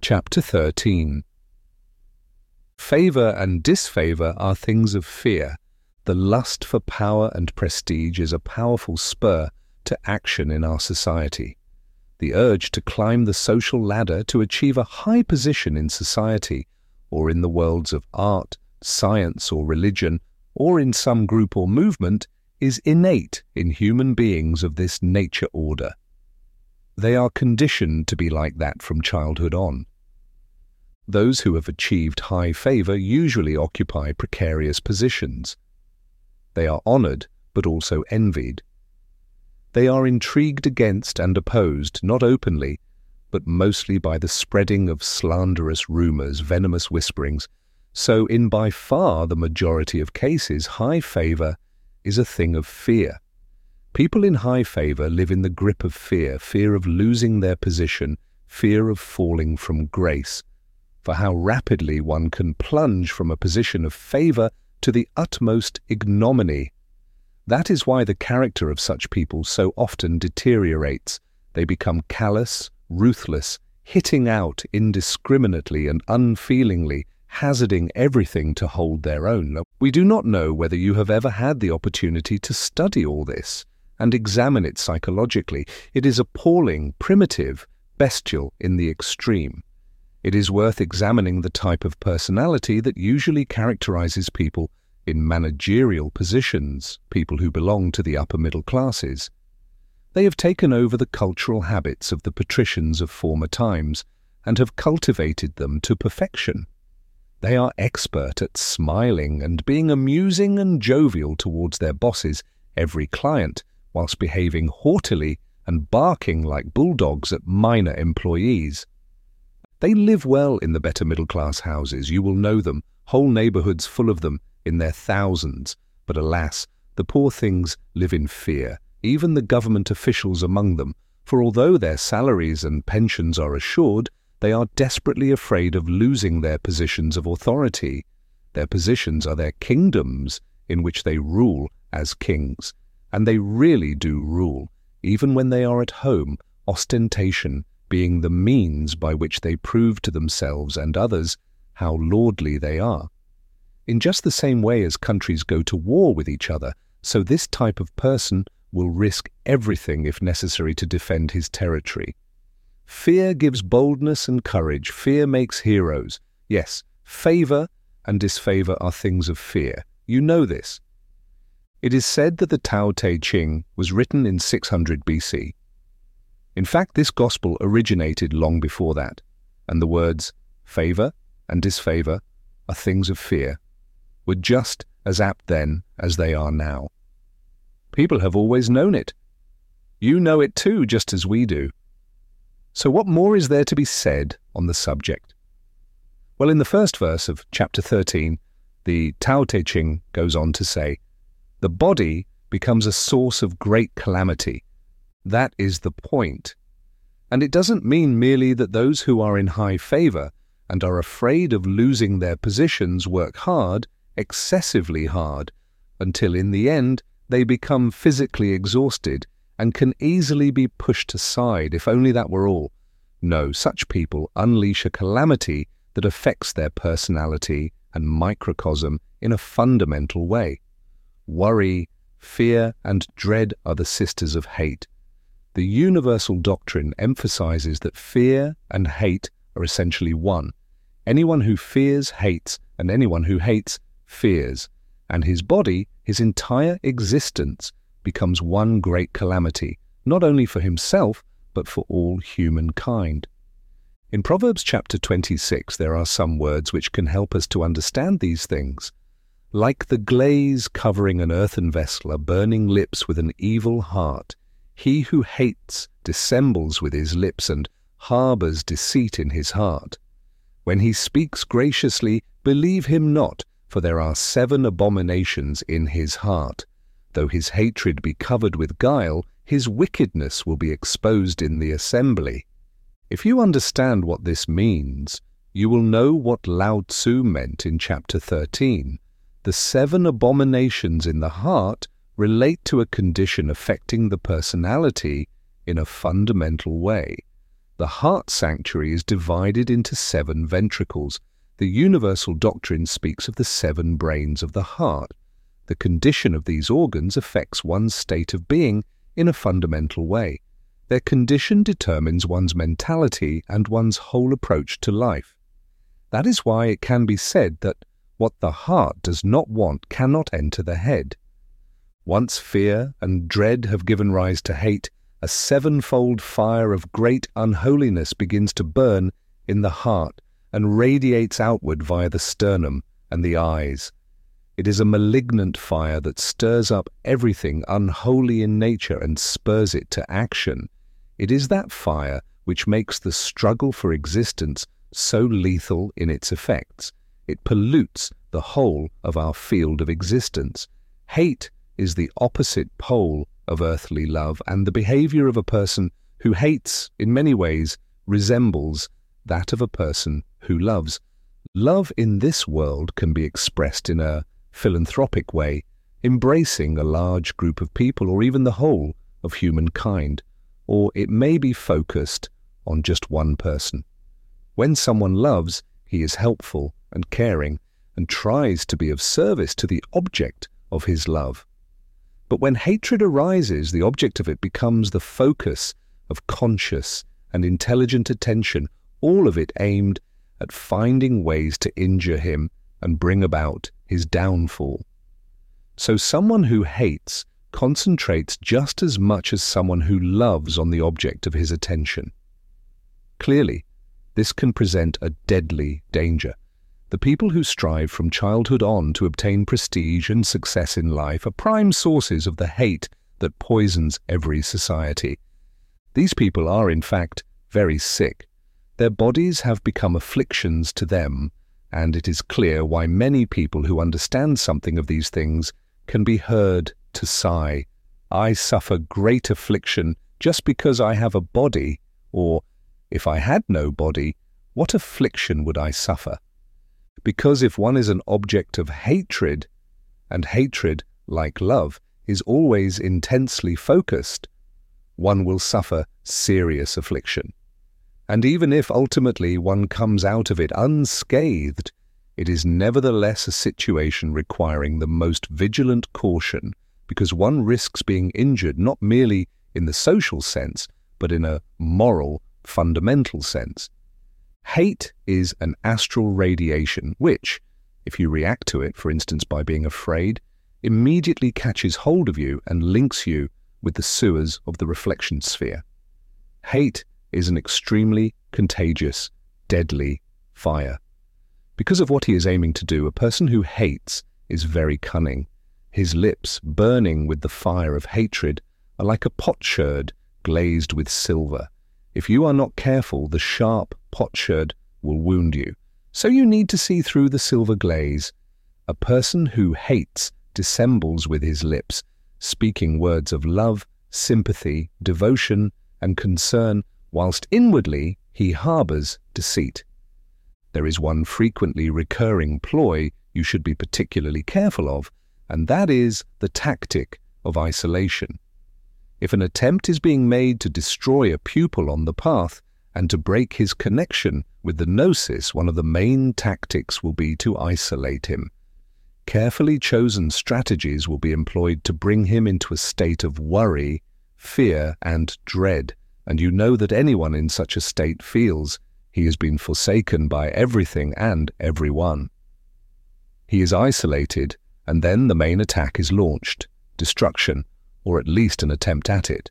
Chapter 13. Favor and disfavor are things of fear. The lust for power and prestige is a powerful spur to action in our society. The urge to climb the social ladder to achieve a high position in society, or in the worlds of art, science, or religion, or in some group or movement, is innate in human beings of this nature order. They are conditioned to be like that from childhood on. Those who have achieved high favor usually occupy precarious positions. They are honored, but also envied. They are intrigued against and opposed, not openly, but mostly by the spreading of slanderous rumors, venomous whisperings. So in by far the majority of cases, high favor is a thing of fear. People in high favor live in the grip of fear, fear of losing their position, fear of falling from grace. For how rapidly one can plunge from a position of favor to the utmost ignominy. That is why the character of such people so often deteriorates. They become callous, ruthless, hitting out indiscriminately and unfeelingly, hazarding everything to hold their own. We do not know whether you have ever had the opportunity to study all this and examine it psychologically. It is appalling, primitive, bestial in the extreme. It is worth examining the type of personality that usually characterizes people in managerial positions, people who belong to the upper middle classes. They have taken over the cultural habits of the patricians of former times and have cultivated them to perfection. They are expert at smiling and being amusing and jovial towards their bosses, every client, whilst behaving haughtily and barking like bulldogs at minor employees. They live well in the better middle-class houses. You will know them, whole neighborhoods full of them, in their thousands. But alas, the poor things live in fear, even the government officials among them, for although their salaries and pensions are assured, they are desperately afraid of losing their positions of authority. Their positions are their kingdoms, in which they rule as kings. And they really do rule, even when they are at home, ostentation being the means by which they prove to themselves and others how lordly they are. In just the same way as countries go to war with each other, so this type of person will risk everything if necessary to defend his territory. Fear gives boldness and courage. Fear makes heroes. Yes, favor and disfavor are things of fear. You know this. It is said that the Tao Te Ching was written in 600 BC. In fact, this gospel originated long before that, and the words favor and disfavor are things of fear were just as apt then as they are now. People have always known it. You know it too, just as we do. So what more is there to be said on the subject? Well, in the first verse of chapter 13, the Tao Te Ching goes on to say, "The body becomes a source of great calamity." That is the point. And it doesn't mean merely that those who are in high favor and are afraid of losing their positions work hard, excessively hard, until in the end they become physically exhausted and can easily be pushed aside, if only that were all. No, such people unleash a calamity that affects their personality and microcosm in a fundamental way. Worry, fear, and dread are the sisters of hate. The universal doctrine emphasizes that fear and hate are essentially one. Anyone who fears hates, and anyone who hates fears. And his body, his entire existence, becomes one great calamity, not only for himself, but for all humankind. In Proverbs chapter 26, there are some words which can help us to understand these things. Like the glaze covering an earthen vessel, a burning lips with an evil heart, he who hates dissembles with his lips and harbors deceit in his heart. When he speaks graciously, believe him not, for there are 7 abominations in his heart. Though his hatred be covered with guile, his wickedness will be exposed in the assembly. If you understand what this means, you will know what Lao Tzu meant in chapter 13. The 7 abominations in the heart relate to a condition affecting the personality in a fundamental way. The heart sanctuary is divided into 7 ventricles. The universal doctrine speaks of the 7 brains of the heart. The condition of these organs affects one's state of being in a fundamental way. Their condition determines one's mentality and one's whole approach to life. That is why it can be said that what the heart does not want cannot enter the head. Once fear and dread have given rise to hate, a 7-fold fire of great unholiness begins to burn in the heart and radiates outward via the sternum and the eyes. It is a malignant fire that stirs up everything unholy in nature and spurs it to action. It is that fire which makes the struggle for existence so lethal in its effects. It pollutes the whole of our field of existence. Hate is the opposite pole of earthly love, and the behavior of a person who hates, in many ways, resembles that of a person who loves. Love in this world can be expressed in a philanthropic way, embracing a large group of people or even the whole of humankind, or it may be focused on just one person. When someone loves, he is helpful and caring and tries to be of service to the object of his love. But when hatred arises, the object of it becomes the focus of conscious and intelligent attention, all of it aimed at finding ways to injure him and bring about his downfall. So someone who hates concentrates just as much as someone who loves on the object of his attention. Clearly, this can present a deadly danger. The people who strive from childhood on to obtain prestige and success in life are prime sources of the hate that poisons every society. These people are, in fact, very sick. Their bodies have become afflictions to them, and it is clear why many people who understand something of these things can be heard to sigh, "I suffer great affliction just because I have a body," or, "If I had no body, what affliction would I suffer?" Because if one is an object of hatred, and hatred, like love, is always intensely focused, one will suffer serious affliction. And even if ultimately one comes out of it unscathed, it is nevertheless a situation requiring the most vigilant caution, because one risks being injured not merely in the social sense, but in a moral, fundamental sense. Hate is an astral radiation which, if you react to it, for instance by being afraid, immediately catches hold of you and links you with the sewers of the reflection sphere. Hate is an extremely contagious, deadly fire. Because of what he is aiming to do, a person who hates is very cunning. His lips, burning with the fire of hatred, are like a potsherd glazed with silver. If you are not careful, the sharp potsherd will wound you. So you need to see through the silver glaze. A person who hates dissembles with his lips, speaking words of love, sympathy, devotion, and concern, whilst inwardly he harbours deceit. There is one frequently recurring ploy you should be particularly careful of, and that is the tactic of isolation. If an attempt is being made to destroy a pupil on the path and to break his connection with the gnosis, one of the main tactics will be to isolate him. Carefully chosen strategies will be employed to bring him into a state of worry, fear, and dread, and you know that anyone in such a state feels he has been forsaken by everything and everyone. He is isolated, and then the main attack is launched, destruction, or at least an attempt at it.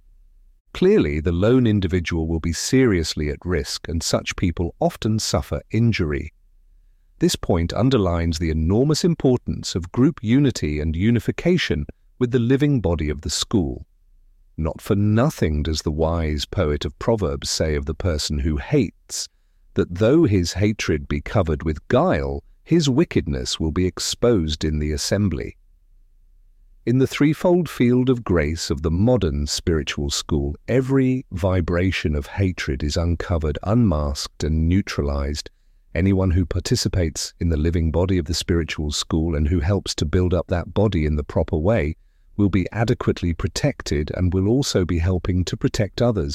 Clearly, the lone individual will be seriously at risk, and such people often suffer injury. This point underlines the enormous importance of group unity and unification with the living body of the school. Not for nothing does the wise poet of Proverbs say of the person who hates, that though his hatred be covered with guile, his wickedness will be exposed in the assembly. In the threefold field of grace of the modern spiritual school, every vibration of hatred is uncovered, unmasked, and neutralized. Anyone who participates in the living body of the spiritual school and who helps to build up that body in the proper way will be adequately protected and will also be helping to protect others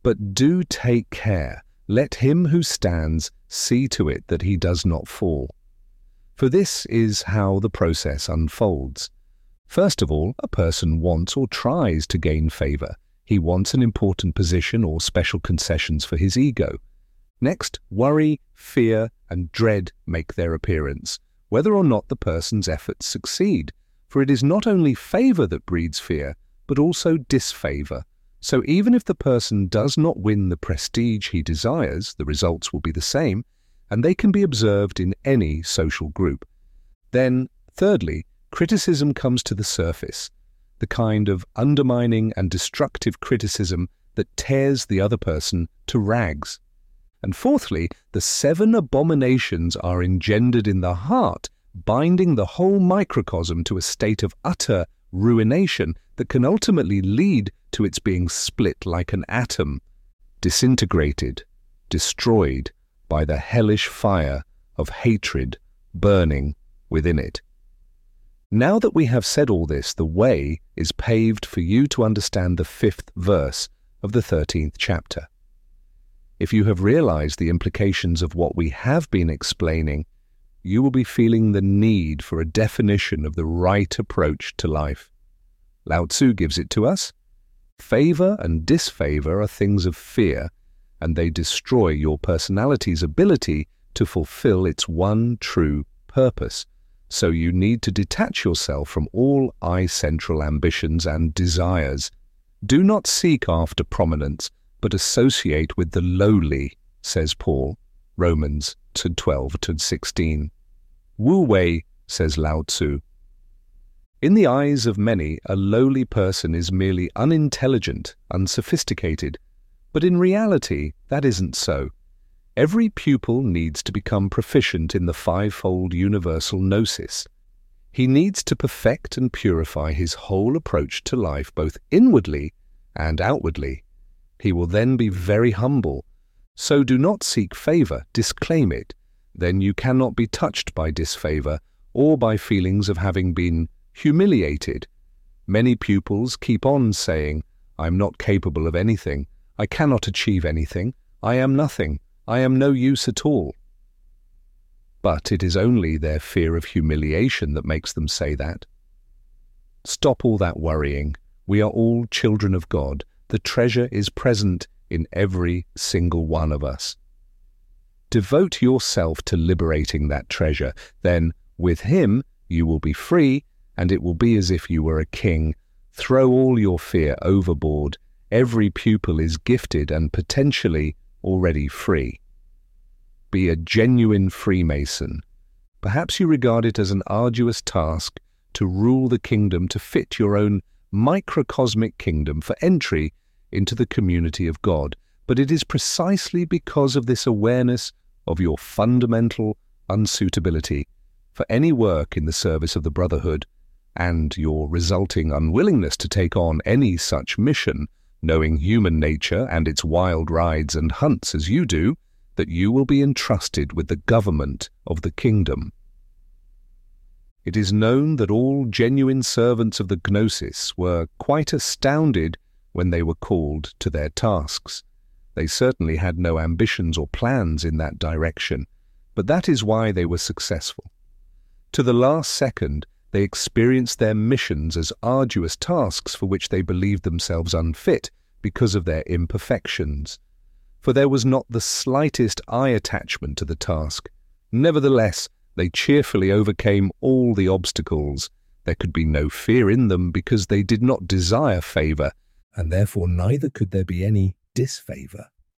But do take care, let him who stands see to it that he does not fall. For this is how the process unfolds. First of all, a person wants or tries to gain favor. He wants an important position or special concessions for his ego. Next, worry, fear, and dread make their appearance, whether or not the person's efforts succeed. For it is not only favor that breeds fear, but also disfavor. So even if the person does not win the prestige he desires, the results will be the same, and they can be observed in any social group. Then, thirdly, criticism comes to the surface, the kind of undermining and destructive criticism that tears the other person to rags. And fourthly, the 7 abominations are engendered in the heart, binding the whole microcosm to a state of utter ruination that can ultimately lead to its being split like an atom, disintegrated, destroyed by the hellish fire of hatred burning within it. Now that we have said all this, the way is paved for you to understand the 5th verse of the 13th chapter. If you have realized the implications of what we have been explaining, you will be feeling the need for a definition of the right approach to life. Lao Tzu gives it to us. Favor and disfavor are things of fear, and they destroy your personality's ability to fulfill its one true purpose. So you need to detach yourself from all I-central ambitions and desires. Do not seek after prominence, but associate with the lowly, says Paul, Romans 12-16. Wu Wei, says Lao Tzu. In the eyes of many, a lowly person is merely unintelligent, unsophisticated, but in reality, that isn't so. Every pupil needs to become proficient in the 5-fold universal gnosis. He needs to perfect and purify his whole approach to life both inwardly and outwardly. He will then be very humble. So do not seek favor, disclaim it. Then you cannot be touched by disfavor or by feelings of having been humiliated. Many pupils keep on saying, "I'm not capable of anything. I cannot achieve anything. I am nothing. I am no use at all." But it is only their fear of humiliation that makes them say that. Stop all that worrying. We are all children of God. The treasure is present in every single one of us. Devote yourself to liberating that treasure. Then, with Him, you will be free, and it will be as if you were a king. Throw all your fear overboard. Every pupil is gifted and potentially already free. Be a genuine Freemason. Perhaps you regard it as an arduous task to rule the kingdom to fit your own microcosmic kingdom for entry into the community of God, but it is precisely because of this awareness of your fundamental unsuitability for any work in the service of the Brotherhood and your resulting unwillingness to take on any such mission, knowing human nature and its wild rides and hunts as you do, that you will be entrusted with the government of the kingdom. It is known that all genuine servants of the Gnosis were quite astounded when they were called to their tasks. They certainly had no ambitions or plans in that direction, but that is why they were successful. To the last second, they experienced their missions as arduous tasks for which they believed themselves unfit because of their imperfections. For there was not the slightest I attachment to the task. Nevertheless, they cheerfully overcame all the obstacles. There could be no fear in them because they did not desire favor, and therefore neither could there be any disfavor.